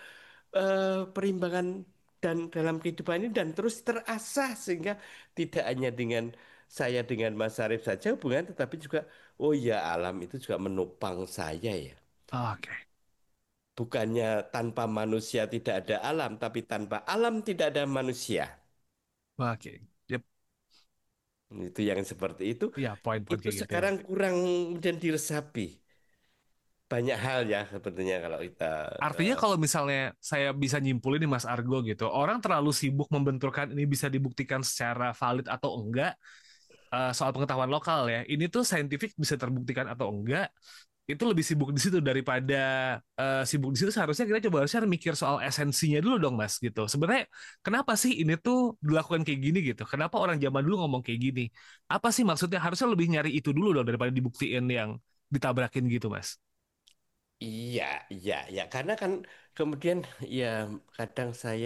perimbangan dan dalam kehidupan ini dan terus terasah sehingga tidak hanya dengan saya dengan Mas Arief saja hubungan tetapi juga oh ya alam itu juga menopang saya ya. Oke. Bukannya tanpa manusia tidak ada alam, tapi tanpa alam tidak ada manusia. Oke. Yep. Itu yang seperti itu. Ya, poin-poin Itu kayak gitu ya. sekarang kurang dan diresapi. Banyak hal ya sebetulnya kalau kita Artinya kalau misalnya saya bisa nyimpulin nih Mas Argo gitu, orang terlalu sibuk membenturkan ini bisa dibuktikan secara valid atau enggak, soal pengetahuan lokal ya. Ini tuh saintifik bisa terbuktikan atau enggak, itu lebih sibuk di situ daripada sibuk di situ seharusnya kita coba harusnya mikir soal esensinya dulu dong Mas gitu. Sebenarnya kenapa sih ini tuh dilakukan kayak gini gitu? Kenapa orang zaman dulu ngomong kayak gini? Apa sih maksudnya? Harusnya lebih nyari itu dulu dong daripada dibuktiin yang ditabrakin gitu Mas. iya, iya, ya karena kan kemudian ya kadang saya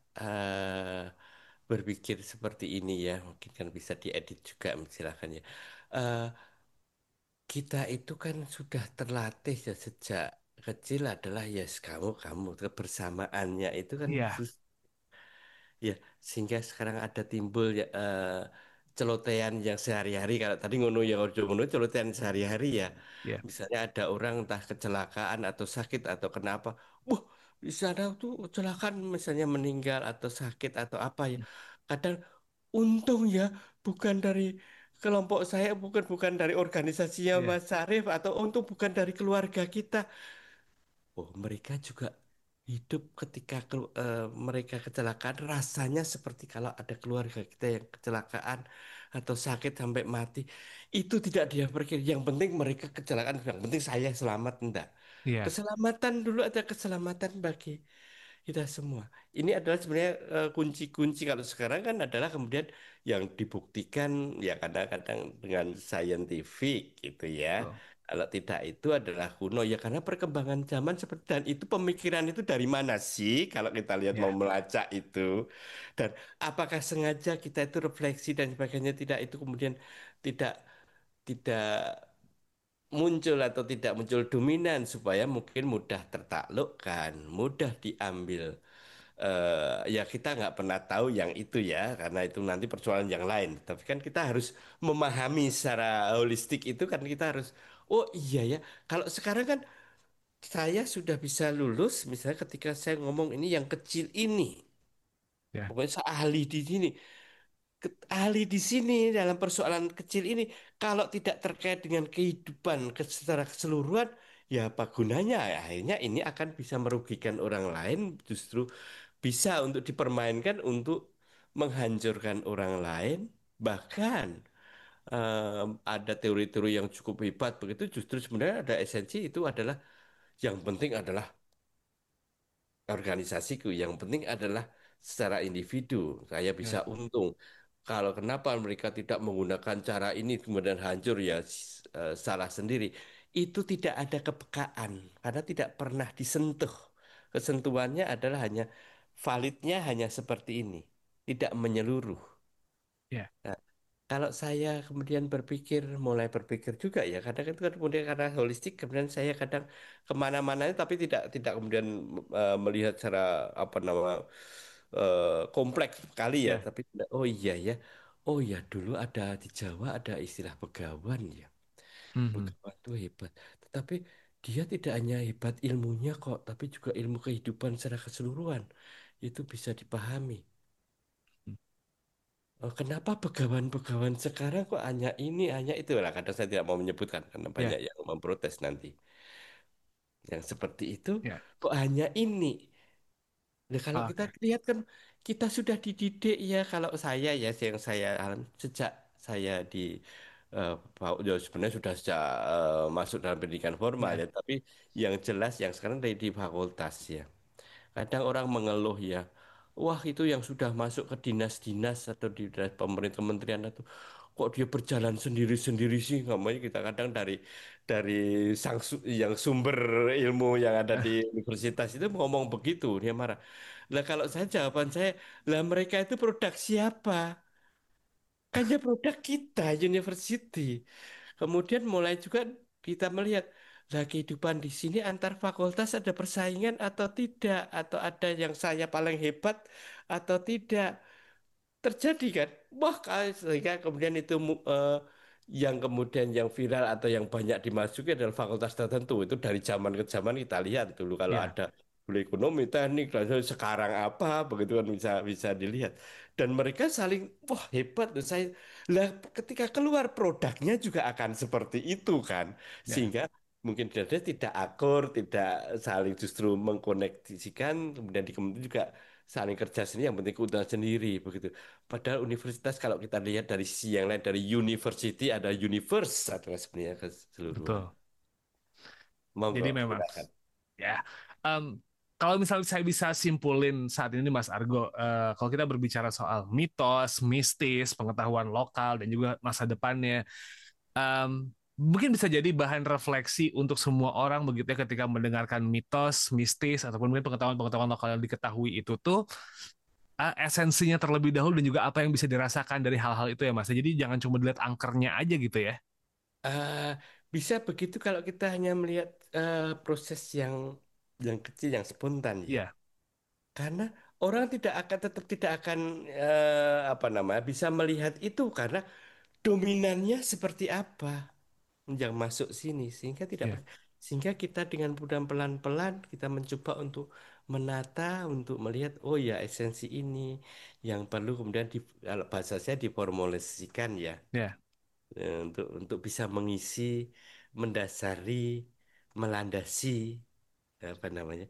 berpikir seperti ini ya, mungkin kan bisa diedit juga silakan ya. Eh, kita itu kan sudah terlatih ya sejak kecil adalah yes kamu kebersamaannya itu kan Iya, ya, sehingga sekarang ada timbul ya, celotehan yang sehari-hari. Kalau tadi ngono ya ojo ngono celotehan sehari-hari ya. iya, Misalnya ada orang entah kecelakaan atau sakit atau kenapa. Wah, di sana tuh kecelakaan misalnya meninggal atau sakit atau apa ya. Kadang untung ya bukan dari kelompok saya, bukan bukan dari organisasinya iya, Mas Sarif atau untung bukan dari keluarga kita. Oh, mereka juga hidup ketika mereka kecelakaan rasanya seperti kalau ada keluarga kita yang kecelakaan atau sakit sampai mati. Itu tidak dia pikir. Yang penting mereka kecelakaan, yang penting saya selamat enggak. iya, Keselamatan dulu ada keselamatan bagi kita semua. Ini adalah sebenarnya kunci-kunci kalau sekarang kan adalah kemudian yang dibuktikan ya kadang-kadang dengan saintifik gitu ya. betul. Kalau tidak itu adalah kuno ya karena perkembangan zaman seperti dan itu pemikiran itu dari mana sih kalau kita lihat mau Iya, melacak itu dan apakah sengaja kita itu refleksi dan sebagainya tidak itu kemudian tidak tidak muncul atau tidak muncul dominan supaya mungkin mudah tertaklukkan, mudah diambil ya kita nggak pernah tahu yang itu ya, karena itu nanti persoalan yang lain. Tapi kan kita harus memahami secara holistik itu kan kita harus, oh iya ya, kalau sekarang kan saya sudah bisa lulus, misalnya ketika saya ngomong ini yang kecil ini, Ya, pokoknya saya ahli di sini, ahli di sini dalam persoalan kecil ini, kalau tidak terkait dengan kehidupan secara keseluruhan, ya apa gunanya? Akhirnya ini akan bisa merugikan orang lain, justru bisa untuk dipermainkan untuk menghancurkan orang lain, bahkan ada teori-teori yang cukup hebat begitu. Justru sebenarnya ada esensi itu adalah yang penting adalah organisasiku. Yang penting adalah secara individu saya bisa ya, untung. Kalau kenapa mereka tidak menggunakan cara ini kemudian hancur ya salah sendiri. Itu tidak ada kepekaan karena tidak pernah disentuh. Kesentuhannya adalah hanya validnya hanya seperti ini, tidak menyeluruh. ya. Nah, kalau saya kemudian berpikir, mulai berpikir juga ya, kadang itu kan kemudian karena holistik, kemudian saya kadang kemana-mana tapi tidak kemudian melihat secara apa nama kompleks sekali ya, Ya. tapi oh iya ya, oh ya dulu ada di Jawa ada istilah begawan ya, Mhm. begawan itu hebat, tetapi dia tidak hanya hebat ilmunya kok, tapi juga ilmu kehidupan secara keseluruhan itu bisa dipahami. Oh, kenapa begawan-begawan sekarang kok hanya ini, hanya itu lah. Kadang saya tidak mau menyebutkan karena banyak Ya, yang memprotes nanti. Yang seperti itu ya, kok hanya ini. Nah, kalau kita oke, lihat kan kita sudah dididik ya. Kalau saya ya yang saya sejak saya di ya sebenarnya sudah sejak masuk dalam pendidikan formal ya, ya. Tapi yang jelas yang sekarang di fakultas ya. Kadang orang mengeluh ya, wah itu yang sudah masuk ke dinas-dinas atau di pemerintah kementerian atau kok dia berjalan sendiri-sendiri sih. Namanya kita kadang dari yang sumber ilmu yang ada di universitas itu ngomong begitu, dia marah. Lah kalau saya jawaban saya, lah mereka itu produk siapa? Kan ya produk kita, university. Kemudian mulai juga kita melihat, lah kehidupan di sini antar fakultas ada persaingan atau tidak, atau ada yang saya paling hebat atau tidak. Terjadi kan? Wah, sehingga kemudian itu yang kemudian yang viral atau yang banyak dimasuki adalah fakultas tertentu. Itu dari zaman ke zaman kita lihat dulu kalau ya, ada kuliah ekonomi, teknik, dan sekarang apa, begitu kan bisa bisa dilihat. Dan mereka saling, wah hebat tuh saya. Lah, ketika keluar produknya juga akan seperti itu kan, ya, sehingga mungkin dia tidak akur, tidak saling justru mengkoneksikan, kemudian di kemudian juga saling kerja sendiri yang penting keuntungan sendiri begitu. Padahal universitas kalau kita lihat dari sisi yang lain dari university ada universe adalah sebenarnya keseluruhan. betul. Jadi Monggo memang, silakan. ya. Em, Kalau misalnya saya bisa simpulin saat ini, Mas Argo, kalau kita berbicara soal mitos, mistis, pengetahuan lokal, dan juga masa depannya, mungkin bisa jadi bahan refleksi untuk semua orang begitu ya ketika mendengarkan mitos, mistis, ataupun mungkin pengetahuan-pengetahuan lokal yang diketahui itu tuh esensinya terlebih dahulu dan juga apa yang bisa dirasakan dari hal-hal itu ya Mas. Jadi jangan cuma dilihat angkernya aja gitu ya. Eh, bisa begitu kalau kita hanya melihat proses yang kecil yang spontan ya. Iya, Karena orang tidak akan tetap tidak akan apa namanya bisa melihat itu karena dominannya seperti apa yang masuk sini iya, sehingga kita dengan mudah pelan-pelan kita mencoba untuk menata untuk melihat oh ya esensi ini yang perlu kemudian kalau bahasa saya diformulasikan ya iya, untuk bisa mengisi mendasari melandasi apa namanya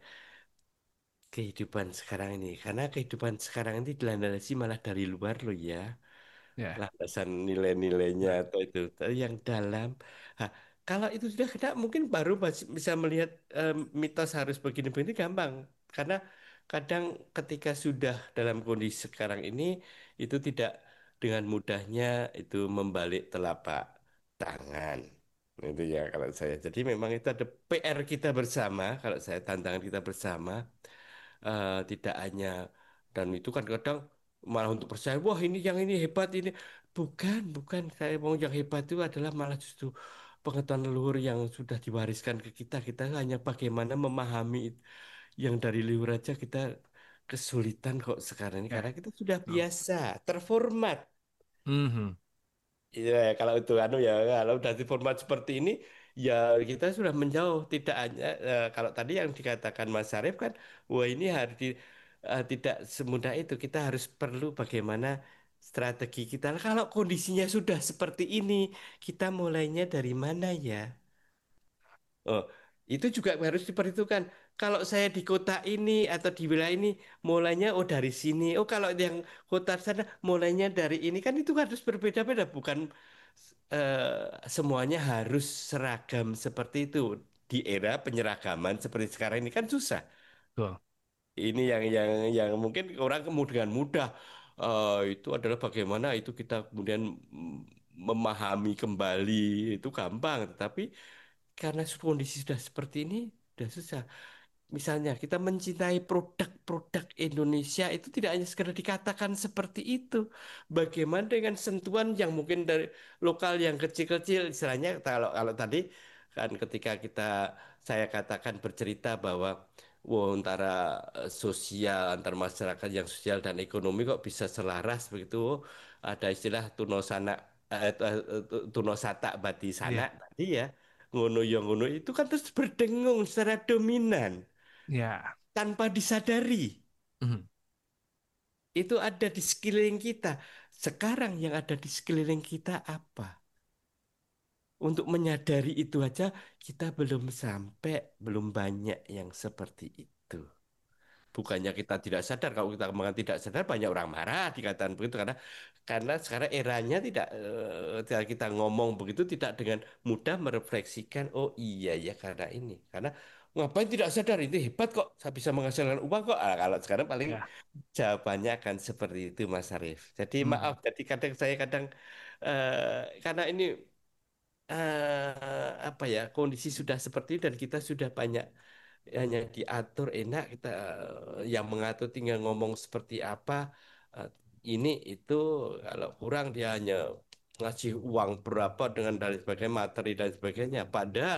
kehidupan sekarang ini karena kehidupan sekarang ini dilandasi malah dari luar loh ya iya, landasan nilai-nilainya benar. atau itu. Tapi yang dalam, nah, kalau itu sudah kena, mungkin baru bisa melihat mitos harus begini-begini gampang. Karena kadang ketika sudah dalam kondisi sekarang ini, itu tidak dengan mudahnya itu membalik telapak tangan. Itu ya kalau saya. Jadi memang itu ada PR kita bersama, kalau saya tantangan kita bersama tidak hanya dan itu kan kadang malah untuk percaya wah ini yang ini hebat ini bukan saya mau yang hebat itu adalah malah justru pengetahuan leluhur yang sudah diwariskan ke kita kita hanya bagaimana memahami yang dari leluhur aja kita kesulitan kok sekarang ini Ya, karena kita sudah betul. biasa terformat. Mhm. Iya, kalau itu anu ya, kalau udah di format seperti ini, ya kita sudah menjauh. Tidak hanya kalau tadi yang dikatakan Mas Sarif kan, wah ini harus tidak semudah itu. Kita harus perlu bagaimana strategi kita. Kalau kondisinya sudah seperti ini, kita mulainya dari mana ya? Oh, itu juga harus diperhitungkan. Kalau saya di kota ini atau di wilayah ini, mulainya oh dari sini. Oh, kalau yang kota sana mulainya dari ini kan itu harus berbeda-beda. Bukan semuanya harus seragam seperti itu. Di era penyeragaman seperti sekarang ini kan susah. Betul. Ini yang mungkin orang dengan mudah itu adalah bagaimana itu kita kemudian memahami kembali itu gampang, tetapi karena kondisi sudah seperti ini sudah susah. Misalnya kita mencintai produk-produk Indonesia itu tidak hanya sekedar dikatakan seperti itu. Bagaimana dengan sentuhan yang mungkin dari lokal yang kecil-kecil, istilahnya kalau kalau tadi kan ketika saya katakan bercerita bahwa wow, antara sosial antar masyarakat yang sosial dan ekonomi kok bisa selaras begitu. Oh, ada istilah tunosata bati sana Iya. tadi ya. Ngono yang ngono itu kan terus berdengung secara dominan Ya. tanpa disadari. Mhm. Itu ada di sekeliling kita. Sekarang yang ada di sekeliling kita apa? Untuk menyadari itu aja kita belum sampai, belum banyak yang seperti itu. Bukannya kita tidak sadar, kalau kita mengatakan tidak sadar banyak orang marah dikatakan begitu karena sekarang eranya tidak kita ngomong begitu tidak dengan mudah merefleksikan oh iya ya karena ini karena ngapain tidak sadar ini hebat kok saya bisa menghasilkan uang kok. Ah, kalau sekarang paling Ya. jawabannya akan seperti itu Mas Arief. Jadi maaf Mhm. jadi kadang saya kadang karena ini apa ya kondisi sudah seperti itu dan kita sudah banyak hanya diatur enak kita yang mengatur tinggal ngomong seperti apa eh, ini itu kalau kurang dia hanya ngasih uang berapa dengan dan sebagainya materi dan sebagainya padahal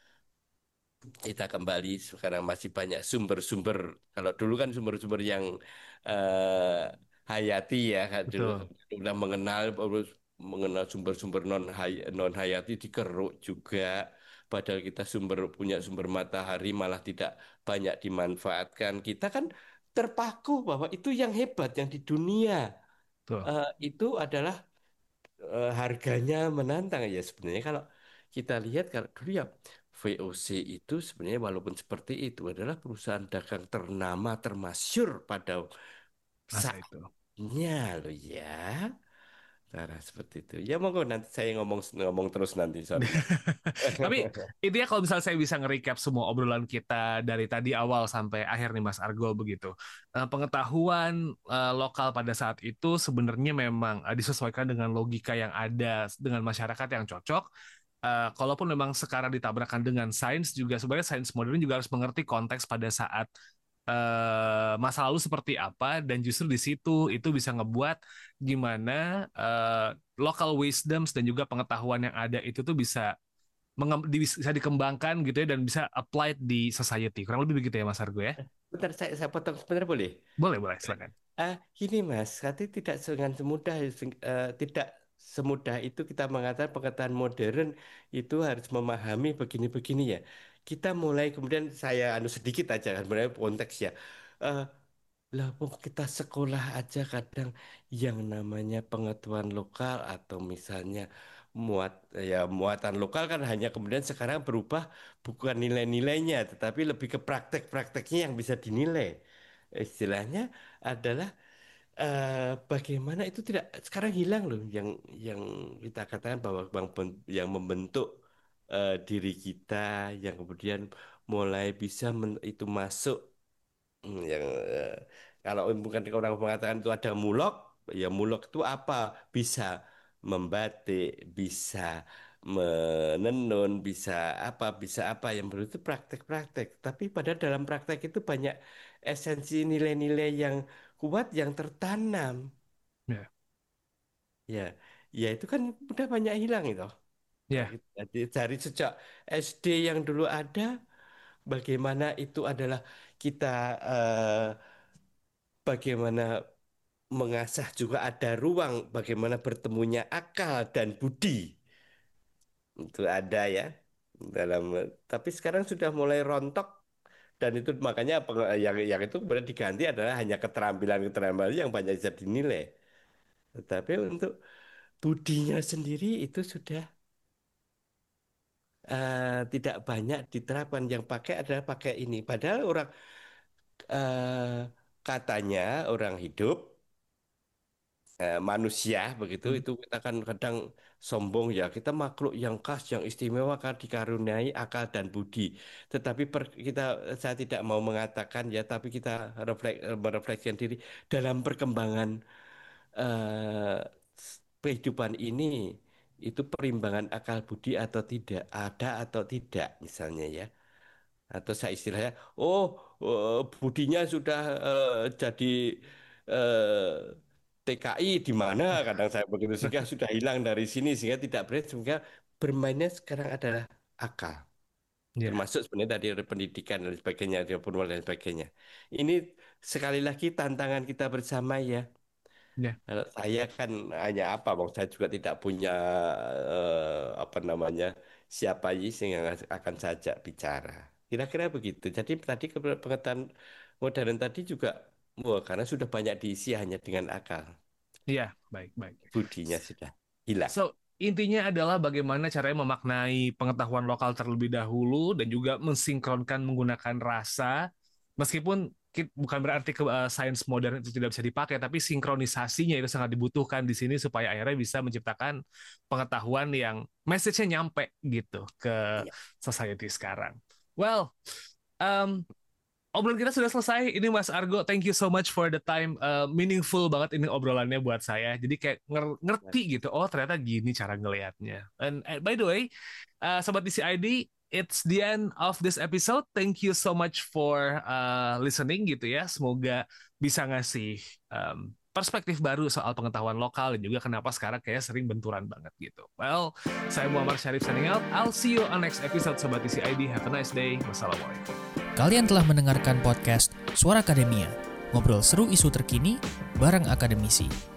kita kembali sekarang masih banyak sumber-sumber kalau dulu kan sumber-sumber yang eh, hayati ya kan dulu Betul. udah mengenal sumber-sumber non hayati dikeruk juga padahal kita punya sumber matahari malah tidak banyak dimanfaatkan kita kan terpaku bahwa itu yang hebat yang di dunia. Betul. Itu adalah harganya menantang ya sebenarnya kalau kita lihat kalau dulu ya VOC itu sebenarnya walaupun seperti itu adalah perusahaan dagang ternama termasyur pada Masa itu. saatnya loh ya. Cara seperti itu. Ya monggo nanti saya ngomong ngomong terus nanti sorry Mas. Tapi intinya kalau misalnya saya bisa nge-recap semua obrolan kita dari tadi awal sampai akhir nih Mas Argo begitu. Pengetahuan lokal pada saat itu sebenarnya memang disesuaikan dengan logika yang ada dengan masyarakat yang cocok. Kalaupun memang sekarang ditabrakkan dengan sains juga sebenarnya sains modern juga harus mengerti konteks pada saat masa lalu seperti apa dan justru di situ itu bisa ngebuat gimana local wisdoms dan juga pengetahuan yang ada itu tuh bisa dikembangkan gitu ya dan bisa applied di society. Kurang lebih begitu ya Mas Argo ya. Bentar saya potong sebentar boleh? Boleh, boleh, silakan. Gini Mas, tapi tidak dengan semudah tidak semudah itu kita mengatakan pengetahuan modern itu harus memahami begini-begini ya. Kita mulai kemudian saya anu sedikit aja kan sebenarnya konteks ya. Eh, Lah, kita sekolah aja kadang yang namanya pengetahuan lokal atau misalnya muatan lokal kan hanya kemudian sekarang berubah bukan nilai-nilainya tetapi lebih ke praktek-prakteknya yang bisa dinilai. Istilahnya adalah bagaimana itu tidak sekarang hilang loh yang kita katakan bahwa yang membentuk diri kita yang kemudian mulai bisa itu masuk. Yang kalau bukan orang mengatakan itu ada mulok, ya mulok itu apa? Bisa membatik, bisa menenun, bisa apa yang perlu itu praktek-praktek. Tapi pada dalam praktek itu banyak esensi nilai-nilai yang kuat yang tertanam. Ya, Ya, ya itu kan udah banyak hilang itu. Kalau ya, dari sejak SD yang dulu ada, bagaimana itu adalah kita bagaimana mengasah juga ada ruang bagaimana bertemunya akal dan budi. Itu ada ya dalam, tapi sekarang sudah mulai rontok dan itu makanya yang itu kemudian diganti adalah hanya keterampilan-keterampilan yang banyak bisa dinilai. Tetapi untuk budinya sendiri itu sudah tidak banyak diterapkan. Yang pakai adalah pakai ini. Padahal orang eh, katanya orang hidup manusia begitu Hmm. itu kita kan kadang sombong ya kita makhluk yang khas yang istimewa kan dikaruniai akal dan budi tetapi saya tidak mau mengatakan ya tapi kita merefleksikan diri dalam perkembangan eh, kehidupan ini itu perimbangan akal budi atau tidak ada atau tidak misalnya ya atau saya istilahnya budinya sudah jadi eh, TKI di mana kadang saya begitu sehingga sudah hilang dari sini sehingga tidak beres sehingga bermainnya sekarang adalah akal Ya, termasuk sebenarnya tadi ada pendidikan dan sebagainya ada formal dan sebagainya ini sekali lagi tantangan kita bersama ya ya, kalau saya kan hanya apa, bang, saya juga tidak punya apa namanya siapa yang akan saya ajak bicara. Kira-kira begitu. Jadi tadi pengetahuan modern tadi juga, wah, karena sudah banyak diisi hanya dengan akal, ya, baik, baik. budinya sudah hilang. So, intinya adalah bagaimana caranya memaknai pengetahuan lokal terlebih dahulu dan juga mensinkronkan menggunakan rasa. Meskipun bukan berarti sains modern itu tidak bisa dipakai, tapi sinkronisasinya itu sangat dibutuhkan di sini supaya akhirnya bisa menciptakan pengetahuan yang message-nya nyampe gitu ke Iya. society sekarang. Well, um, obrolan kita sudah selesai. Ini Mas Argo, thank you so much for the time. Meaningful banget ini obrolannya buat saya. Jadi kayak ngerti gitu. Oh ternyata gini cara ngelihatnya. And by the way, sobat DCID, it's the end of this episode. Thank you so much for listening gitu ya. Semoga bisa ngasih perspektif baru soal pengetahuan lokal dan juga kenapa sekarang kayak sering benturan banget gitu. Well, saya Muhammad Syarif signing out. I'll see you on next episode sobat DCID. Have a nice day. Wassalamualaikum. Kalian telah mendengarkan podcast Suara Akademia, ngobrol seru isu terkini bareng akademisi.